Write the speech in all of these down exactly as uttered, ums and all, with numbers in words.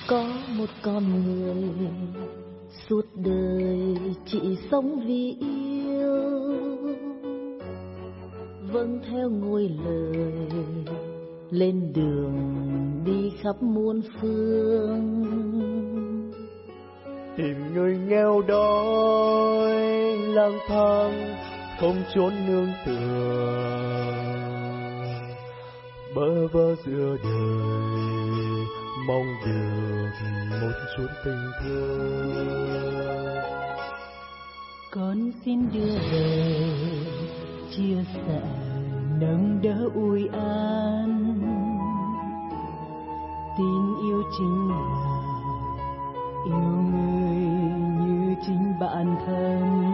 Có một con người suốt đời chỉ sống vì yêu, vâng theo ngôi lời lên đường đi khắp muôn phương, tìm người nghèo đói lang thang không chốn nương tựa, bơ vơ giữa đời mong được một chút tình thương. Con xin đưa về chia sẻ nâng đỡ ủi an, tin yêu chính là yêu người như chính bản thân.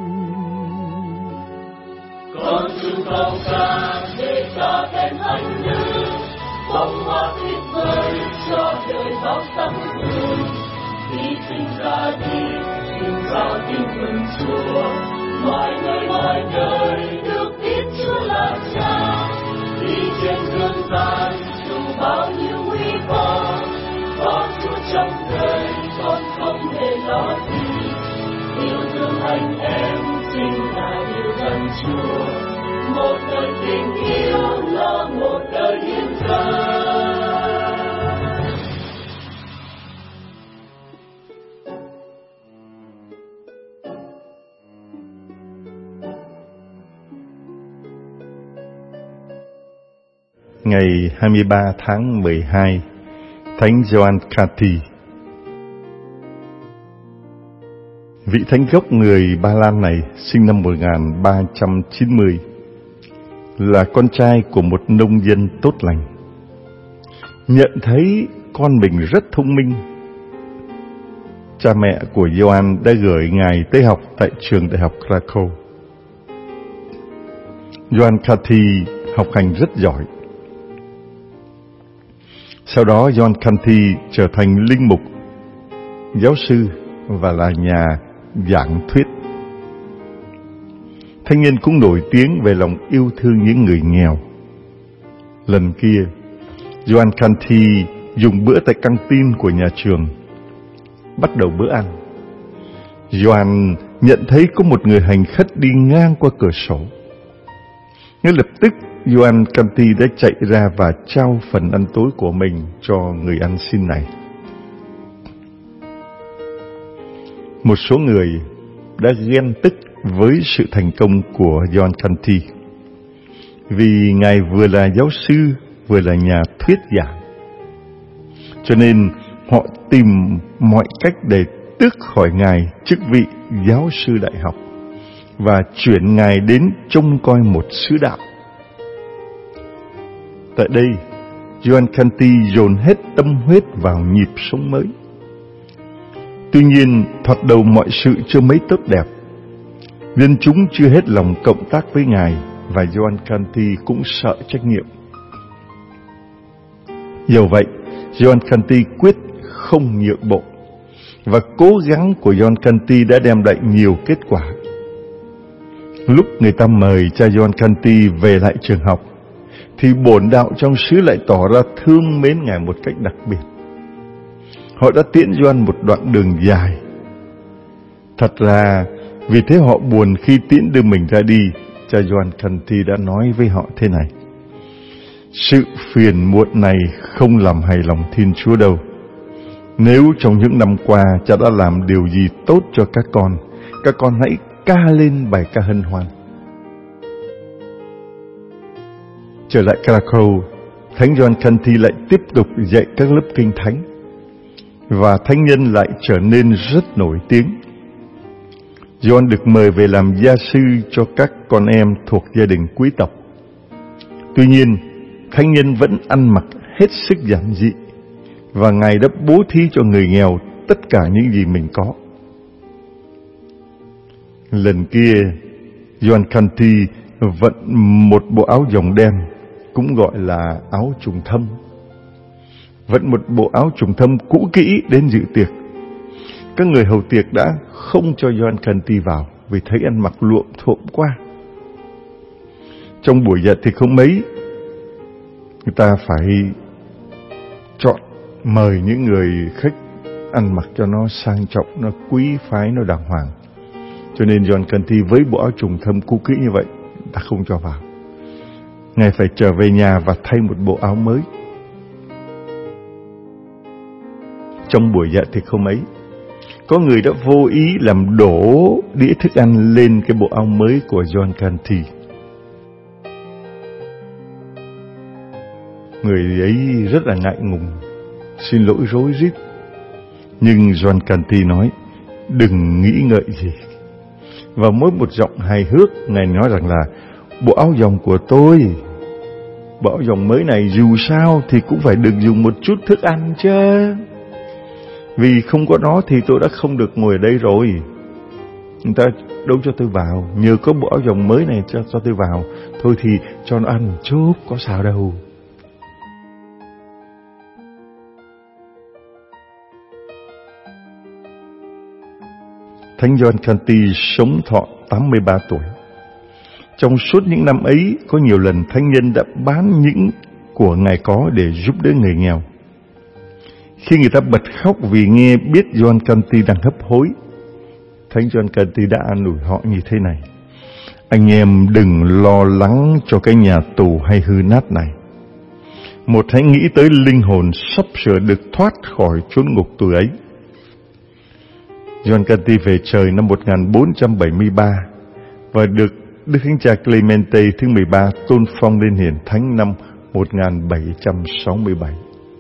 Con chung không xa để cho thêm hạnh đức, bông hoa tuyệt vời cho đời bao tâm hồn. Khi sinh ra đi xin vào tin mừng Chúa, mọi người mọi đời được biết Chúa là Cha. Đi trên dương gian dù bao nhiêu nguy khó, có Chúa trong đời con không hề lo gì. Yêu thương anh em chính là yêu gần Chúa, một đời tình yêu là một đời hiến dâng. Ngày hai mươi ba tháng mười hai, Thánh Gioan Cati. Vị thánh gốc người Ba Lan này sinh năm một nghìn ba trăm chín mươi, là con trai của một nông dân tốt lành. Nhận thấy con mình rất thông minh, cha mẹ của Gioan đã gửi ngài tới học tại trường đại học Krakow. Gioan Cati học hành rất giỏi. Sau đó Gioan Cati trở thành linh mục, giáo sư và là nhà giảng thuyết. Thanh niên cũng nổi tiếng về lòng yêu thương những người nghèo. Lần kia, Gioan Cati dùng bữa tại căng tin của nhà trường. Bắt đầu bữa ăn, Gioan nhận thấy có một người hành khất đi ngang qua cửa sổ. Ngay lập tức, Gioan Cati đã chạy ra và trao phần ăn tối của mình cho người ăn xin này. Một số người đã ghen tức với sự thành công của Gioan Cati, vì ngài vừa là giáo sư vừa là nhà thuyết giảng, cho nên họ tìm mọi cách để tước khỏi ngài chức vị giáo sư đại học và chuyển ngài đến trông coi một xứ đạo. Tại đây, Gioan Cati dồn hết tâm huyết vào nhịp sống mới. Tuy nhiên, thoạt đầu mọi sự chưa mấy tốt đẹp. Dân chúng chưa hết lòng cộng tác với ngài, và Gioan Cati cũng sợ trách nhiệm. Dầu vậy, Gioan Cati quyết không nhượng bộ, và cố gắng của Gioan Cati đã đem lại nhiều kết quả. Lúc người ta mời cha Gioan Cati về lại trường học, thì bổn đạo trong xứ lại tỏ ra thương mến ngài một cách đặc biệt. Họ đã tiễn Gioan một đoạn đường dài. Thật là vì thế họ buồn khi tiễn đưa mình ra đi. Cha Gioan Cati đã nói với họ thế này: sự phiền muộn này không làm hài lòng Thiên Chúa đâu. Nếu trong những năm qua cha đã làm điều gì tốt cho các con, các con hãy ca lên bài ca hân hoan. Trở lại Krakow, Thánh Gioan Cati lại tiếp tục dạy các lớp kinh thánh, và thánh nhân lại trở nên rất nổi tiếng. Gioan được mời về làm gia sư cho các con em thuộc gia đình quý tộc. Tuy nhiên, thánh nhân vẫn ăn mặc hết sức giản dị, và ngài đã bố thí cho người nghèo tất cả những gì mình có. Lần kia, Gioan Cati vận một bộ áo dòng đen, cũng gọi là áo trùng thâm. Vận một bộ áo trùng thâm cũ kỹ đến dự tiệc. Các người hầu tiệc đã không cho Gioan Cati vào vì thấy ăn mặc luộm thuộm quá. Trong buổi dạ tiệc không mấy, người ta phải chọn mời những người khách ăn mặc cho nó sang trọng, nó quý phái, nó đàng hoàng. Cho nên John Canty với bộ áo trùng thâm cũ kỹ như vậy, ta không cho vào. Ngài phải trở về nhà và thay một bộ áo mới. Trong buổi dạ tiệc hôm ấy, có người đã vô ý làm đổ đĩa thức ăn lên cái bộ áo mới của John Canty. Người ấy rất là ngại ngùng, xin lỗi rối rít. Nhưng John Canty nói, đừng nghĩ ngợi gì. Và mỗi một giọng hài hước, Ngài nói rằng là bộ áo dòng của tôi, bộ áo dòng mới này dù sao thì cũng phải được dùng một chút thức ăn chứ. Vì không có nó thì tôi đã không được ngồi ở đây rồi. Người ta đâu cho tôi vào, nhờ có bộ áo dòng mới này cho, cho tôi vào. Thôi thì cho nó ăn một chút, có sao đâu. Thánh John Canty sống thọ tám mươi ba tuổi. Trong suốt những năm ấy, có nhiều lần thánh nhân đã bán những của Ngài có để giúp đỡ người nghèo. Khi người ta bật khóc vì nghe biết John Canty đang hấp hối, Thánh John Canty đã an ủi họ như thế này: anh em đừng lo lắng cho cái nhà tù hay hư nát này. Một hãy nghĩ tới linh hồn sắp sửa được thoát khỏi chốn ngục tù ấy. John Canty về trời năm một nghìn bốn trăm bảy mươi ba và được Đức Thánh Cha Clemente thứ mười ba tôn phong lên hiển thánh năm một nghìn bảy trăm sáu mươi bảy.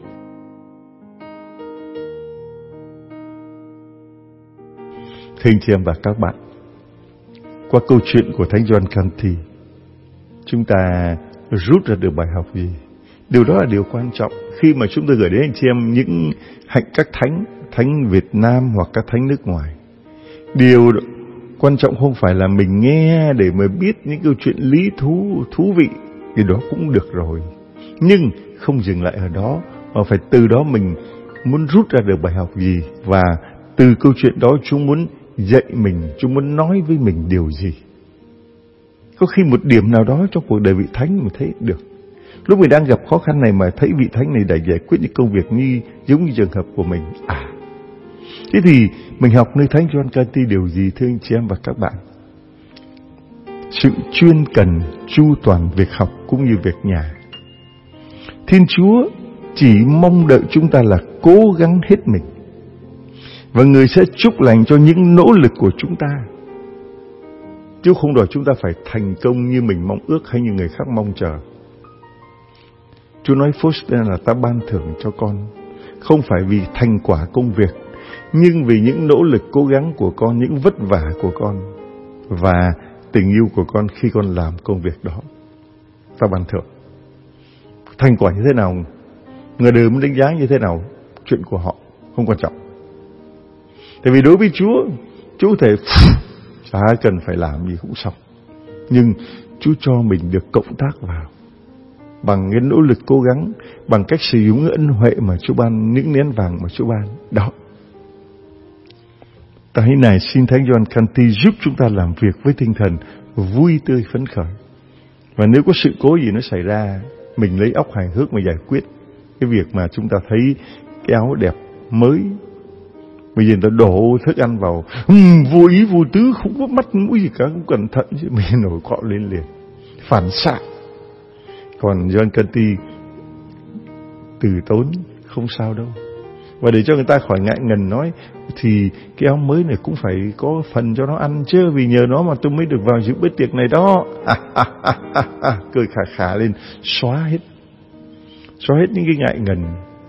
Thưa anh chị em và các bạn, qua câu chuyện của Thánh John Canty, chúng ta rút ra được bài học gì? Điều đó là điều quan trọng khi mà chúng ta gửi đến anh chị em những hạnh các thánh, thánh Việt Nam hoặc các thánh nước ngoài. Điều quan trọng không phải là mình nghe để mà biết những câu chuyện lý thú, thú vị, thì đó cũng được rồi. Nhưng không dừng lại ở đó, mà phải từ đó mình muốn rút ra được bài học gì, và từ câu chuyện đó chúng muốn dạy mình, chúng muốn nói với mình điều gì. Có khi một điểm nào đó trong cuộc đời vị thánh mình thấy được. Lúc mình đang gặp khó khăn này mà thấy vị thánh này đã giải quyết những công việc như giống như trường hợp của mình. À, thế thì mình học nơi Thánh John Canty điều gì thưa anh chị em và các bạn? Sự chuyên cần, chu toàn việc học cũng như việc nhà. Thiên Chúa chỉ mong đợi chúng ta là cố gắng hết mình, và Người sẽ chúc lành cho những nỗ lực của chúng ta, chứ không đòi chúng ta phải thành công như mình mong ước hay như người khác mong chờ. Chúa nói Faustin là ta ban thưởng cho con, không phải vì thành quả công việc, nhưng vì những nỗ lực cố gắng của con, những vất vả của con và tình yêu của con khi con làm công việc đó. Ta ban thưởng. Thành quả như thế nào, người đời muốn đánh giá như thế nào, chuyện của họ không quan trọng. Tại vì đối với Chúa, Chúa có thể chả cần phải làm gì cũng xong, nhưng Chúa cho mình được cộng tác vào bằng cái nỗ lực cố gắng, bằng cách sử dụng ân huệ mà Chúa ban, những nén vàng mà Chúa ban. Đó. Tại này xin Thánh John Canty giúp chúng ta làm việc với tinh thần vui tươi phấn khởi. Và nếu có sự cố gì nó xảy ra, mình lấy óc hài hước mà giải quyết. Cái việc mà chúng ta thấy cái áo đẹp mới, bây giờ người ta đổ thức ăn vào, um, vô ý vô tứ, không có mắt mũi gì cả, cũng cẩn thận chứ, mình nổi cọ lên liền, phản xạ. Còn John Canty từ tốn, không sao đâu. Và để cho người ta khỏi ngại ngần nói, thì cái áo mới này cũng phải có phần cho nó ăn chứ, vì nhờ nó mà tôi mới được vào dự bữa tiệc này đó. À, à, à, à, à, cười khà khà lên, xóa hết, xóa hết những cái ngại ngần.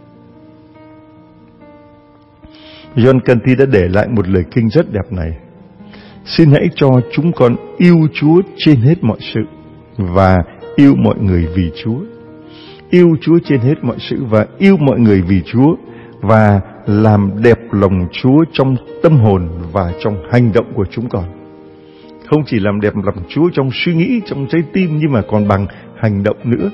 John Canty đã để lại một lời kinh rất đẹp này: xin hãy cho chúng con yêu Chúa trên hết mọi sự và yêu mọi người vì Chúa. Yêu Chúa trên hết mọi sự và yêu mọi người vì Chúa, và làm đẹp lòng Chúa trong tâm hồn và trong hành động của chúng con. Không chỉ làm đẹp lòng Chúa trong suy nghĩ, trong trái tim, nhưng mà còn bằng hành động nữa.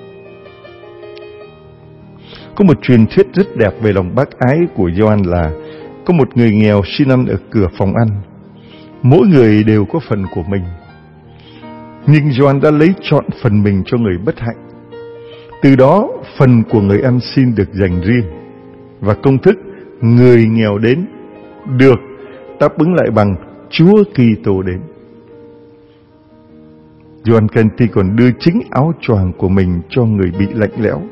Có một truyền thuyết rất đẹp về lòng bác ái của Gioan là có một người nghèo xin ăn ở cửa phòng ăn. Mỗi người đều có phần của mình, nhưng Gioan đã lấy chọn phần mình cho người bất hạnh. Từ đó phần của người ăn xin được dành riêng, và công thức người nghèo đến, được đáp ứng lại bằng Chúa Kitô đến. Gioan Canty còn đưa chính áo choàng của mình cho người bị lạnh lẽo.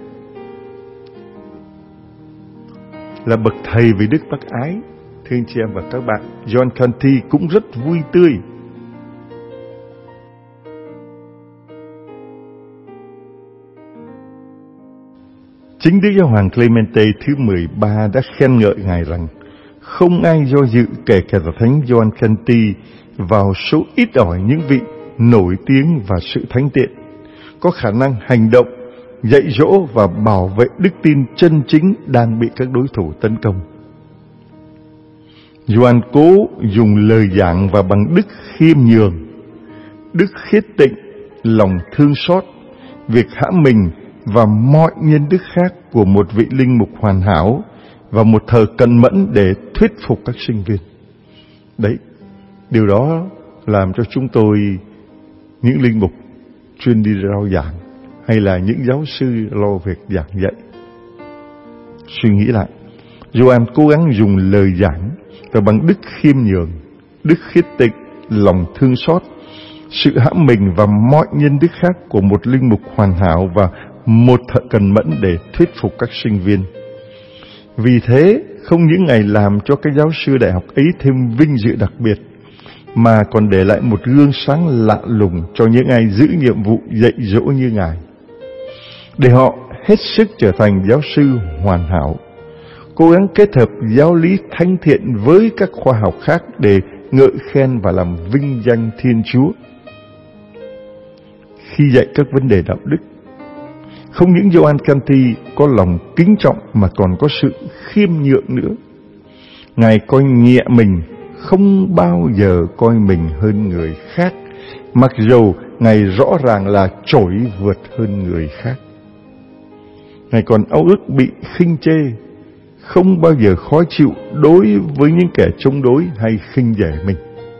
Là bậc thầy về đức bác ái, thưa anh chị em và các bạn, Gioan Canty cũng rất vui tươi. Chính Đức Giáo hoàng Clemente thứ mười ba đã khen ngợi Ngài rằng không ai do dự kể cả Thánh Gioan Canty vào số ít ỏi những vị nổi tiếng và sự thánh tiện, có khả năng hành động, dạy dỗ và bảo vệ đức tin chân chính đang bị các đối thủ tấn công. Gioan cố dùng lời giảng và bằng đức khiêm nhường, đức khiết tịnh, lòng thương xót, việc hạ mình và mọi nhân đức khác của một vị linh mục hoàn hảo và một thờ cẩn mẫn để thuyết phục các sinh viên. Đấy, điều đó làm cho chúng tôi, những linh mục chuyên đi rao giảng hay là những giáo sư lo việc giảng dạy, suy nghĩ lại. Gioan cố gắng dùng lời giảng và bằng đức khiêm nhường, đức khiết tịnh, lòng thương xót, sự hãm mình và mọi nhân đức khác của một linh mục hoàn hảo và một thợ cẩn mẫn để thuyết phục các sinh viên. Vì thế, không những Ngài làm cho các giáo sư đại học ấy thêm vinh dự đặc biệt, mà còn để lại một gương sáng lạ lùng cho những ai giữ nhiệm vụ dạy dỗ như Ngài, để họ hết sức trở thành giáo sư hoàn hảo, cố gắng kết hợp giáo lý thánh thiện với các khoa học khác để ngợi khen và làm vinh danh Thiên Chúa. Khi dạy các vấn đề đạo đức, không những Gioan Canty có lòng kính trọng mà còn có sự khiêm nhượng nữa. Ngài coi nhẹ mình, không bao giờ coi mình hơn người khác, mặc dù Ngài rõ ràng là trội vượt hơn người khác. Ngài còn ao ước bị khinh chê, không bao giờ khó chịu đối với những kẻ chống đối hay khinh dè mình.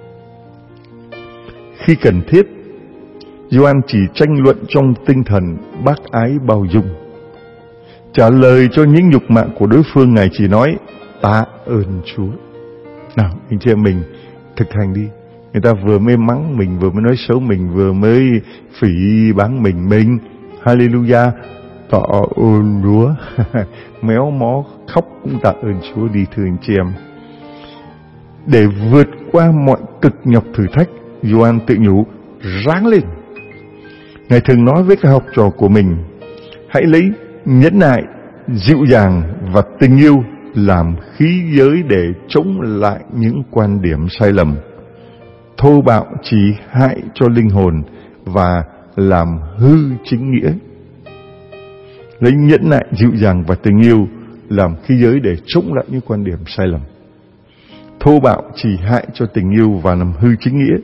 Khi cần thiết, Gioan chỉ tranh luận trong tinh thần bác ái bao dung. Trả lời cho những nhục mạ của đối phương, Ngài chỉ nói tạ ơn Chúa. Nào, anh chị em mình thực hành đi. Người ta vừa mới mắng mình, vừa mới nói xấu mình, vừa mới phỉ báng mình, mình hallelujah, tạ ơn Chúa. Méo mó khóc cũng tạ ơn Chúa đi, thưa anh chị em. Để vượt qua mọi cực nhọc thử thách, Gioan tự nhủ ráng lên. Ngài thường nói với các học trò của mình, hãy lấy nhẫn nại, dịu dàng và tình yêu làm khí giới để chống lại những quan điểm sai lầm. Thô bạo chỉ hại cho linh hồn và làm hư chính nghĩa. Lấy nhẫn nại, dịu dàng và tình yêu làm khí giới để chống lại những quan điểm sai lầm. Thô bạo chỉ hại cho tình yêu và làm hư chính nghĩa.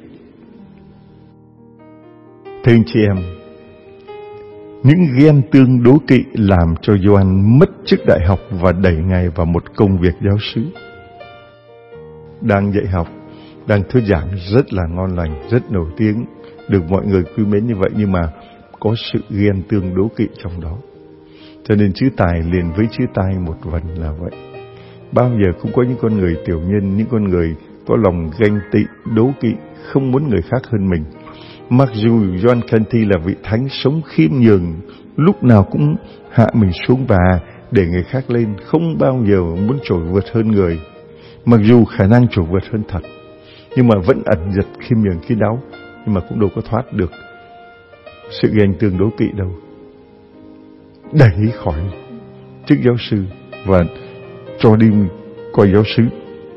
Thưa anh chị em, những ghen tương đố kỵ làm cho Gioan mất chức đại học và đẩy Ngài vào một công việc giáo xứ. Đang dạy học, đang thuyết giảng rất là ngon lành, rất nổi tiếng, được mọi người quý mến như vậy, nhưng mà có sự ghen tương đố kỵ trong đó. Cho nên chữ tài liền với chữ tai một vần là vậy. Bao giờ cũng có những con người tiểu nhân, những con người có lòng ganh tị, đố kỵ, không muốn người khác hơn mình. Mặc dù Gioan Canty là vị thánh sống khiêm nhường, lúc nào cũng hạ mình xuống và để người khác lên, không bao giờ muốn trội vượt hơn người. Mặc dù khả năng trội vượt hơn thật, nhưng mà vẫn ẩn giật khiêm nhường kín đáo, nhưng mà cũng đâu có thoát được sự ghen tương đố kỵ đâu. Đẩy khỏi chức giáo sư và cho đi coi giáo xứ.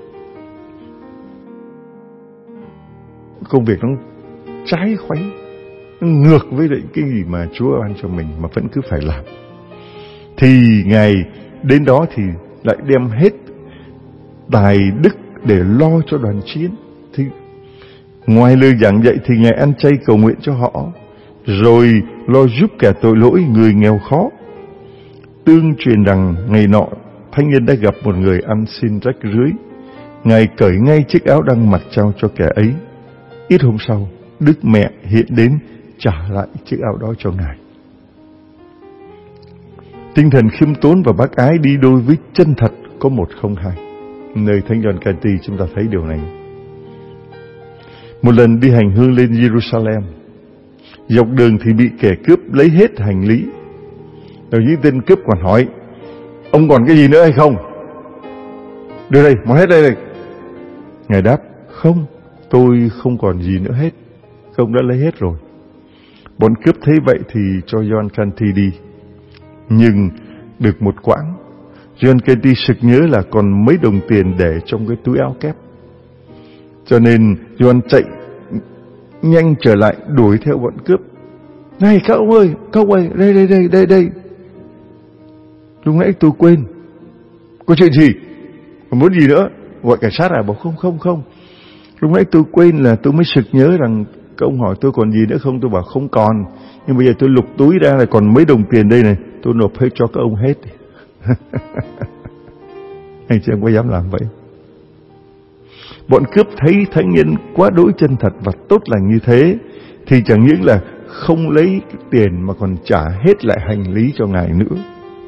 Công việc nó trái khuấy, nó ngược với lại cái gì mà Chúa ban cho mình mà vẫn cứ phải làm. Thì Ngài đến đó thì lại đem hết tài đức để lo cho đoàn chiến. Thì ngoài lời giảng dạy thì Ngài ăn chay cầu nguyện cho họ, rồi lo giúp kẻ tội lỗi, người nghèo khó. Tương truyền rằng ngày nọ thánh nhân đã gặp một người ăn xin rách rưới. Ngài cởi ngay chiếc áo đang mặc trao cho kẻ ấy. Ít hôm sau, Đức Mẹ hiện đến trả lại chiếc áo đó cho Ngài. Tinh thần khiêm tốn và bác ái đi đôi với chân thật có một không hai. Nơi Thánh Gioan Canty chúng ta thấy điều này. Một lần đi hành hương lên Jerusalem, dọc đường thì bị kẻ cướp lấy hết hành lý. Rồi những tên cướp còn hỏi: ông còn cái gì nữa hay không? Đưa đây, mang hết đây này. Ngài đáp: không, tôi không còn gì nữa hết. Ông đã lấy hết rồi. Bọn cướp thấy vậy thì cho Gioan Canty đi. Nhưng được một quãng, Gioan Canty sực nhớ là còn mấy đồng tiền để trong cái túi áo kép. Cho nên Gioan chạy nhanh trở lại đuổi theo bọn cướp. Này các ông ơi, các ông ơi, đây đây đây đây đây. Lúc nãy tôi quên. Có chuyện gì? Còn muốn gì nữa? Gọi cảnh sát à? Bảo không không không. Lúc nãy tôi quên là tôi mới sực nhớ rằng các ông hỏi tôi còn gì nữa không? Tôi bảo không còn. Nhưng bây giờ tôi lục túi ra là còn mấy đồng tiền đây này. Tôi nộp hết cho các ông hết. Anh chị em có dám làm vậy? Bọn cướp thấy thánh nhân quá đỗi chân thật và tốt lành như thế thì chẳng những là không lấy tiền mà còn trả hết lại hành lý cho ngài nữa.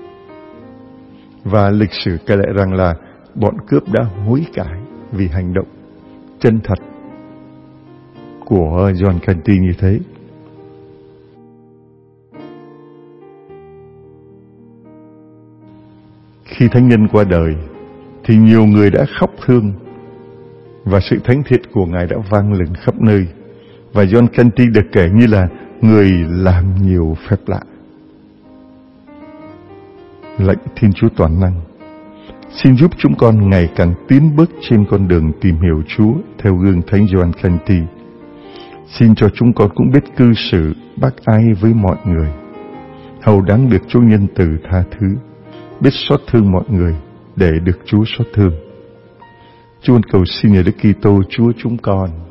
Và lịch sử kể lại rằng là bọn cướp đã hối cải vì hành động chân thật của Gioan Canty như thế. Khi thánh nhân qua đời thì nhiều người đã khóc thương và sự thánh thiện của ngài đã vang lên khắp nơi. Và Gioan Canty được kể như là người làm nhiều phép lạ. Lạy Thiên Chúa toàn năng, xin giúp chúng con ngày càng tiến bước trên con đường tìm hiểu Chúa theo gương Thánh Gioan Canty. Xin cho chúng con cũng biết cư xử bác ái với mọi người, hầu đáng được Chúa nhân từ tha thứ, biết xót thương mọi người để được Chúa xót thương. Chúa cầu xin nhờ Đức Kitô Chúa chúng con.